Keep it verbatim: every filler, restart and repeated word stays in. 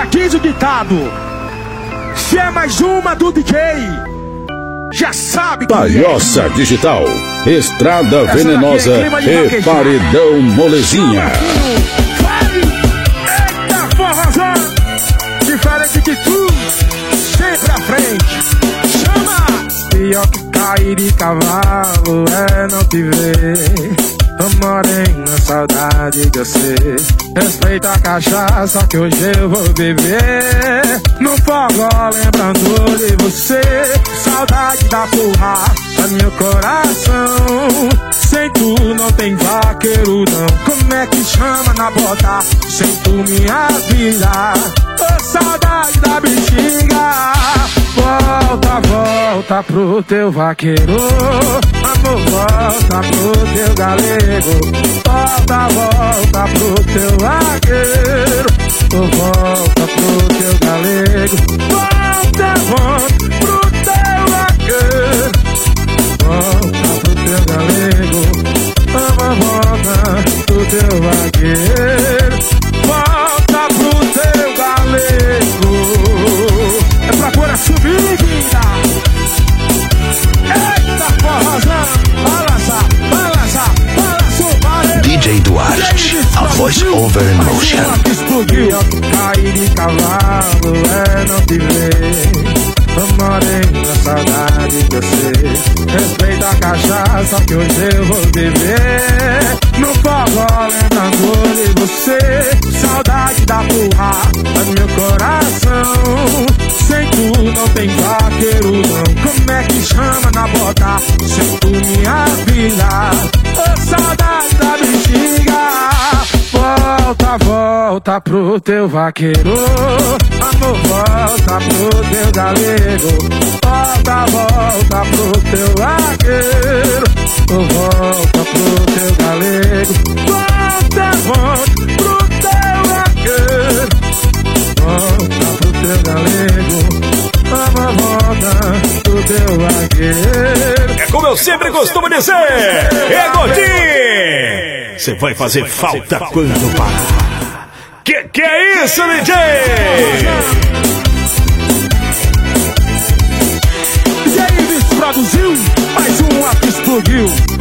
Já diz o ditado, se é mais uma do D J, já sabe que Palhoça é. Digital, Estrada essa Venenosa é e Paredão Molezinha. Eita forrozão, diferente de tudo, sempre à frente. Chama! Pior que cair de cavalo é não te ver. Tô morena, saudade de você. Respeita a cachaça que hoje eu vou beber. No forró lembrando de você. Saudade da porra do meu coração. Sem tu não tem vaqueiro não. Como é que chama na bota? Sem tu minha vida. Oh, saudade da bexiga. Volta, volta pro teu vaqueiro. Amor, volta pro teu galego. Volta, volta pro teu vaqueiro. Oh, volta pro teu galego. Volta, volta pro teu vaqueiro. Volta pro teu galego. Amor, volta pro teu vaqueiro. Volta pro teu galego. É pra pôr a subir, vida. Eita forrozão, balança, balança, balança o barulho. D J Duarte, a voice over emotion. Explodiu, cair de cavalo é não te ver. Tô morena, saudade de você. Respeita a cachaça que hoje eu vou beber. No forró lembrando de você. Saudade da porra do meu coração. Sem tu não tem vaqueiro não. Como é que chama na bota? Sem tu minha vida. Oh, saudade da bexiga. Volta, volta pro teu vaqueiro. Amor, volta pro teu galego. Volta, volta pro teu vaqueiro. Oh, volta pro teu galego. Volta, volta pro teu vaqueiro. Volta pro teu galego. Amor, volta pro teu vaqueiro. É como eu sempre costumo dizer, é Godinho! Você vai fazer falta quando parar. Que que é isso, D J? D J Ives produziu, mais um que explodiu.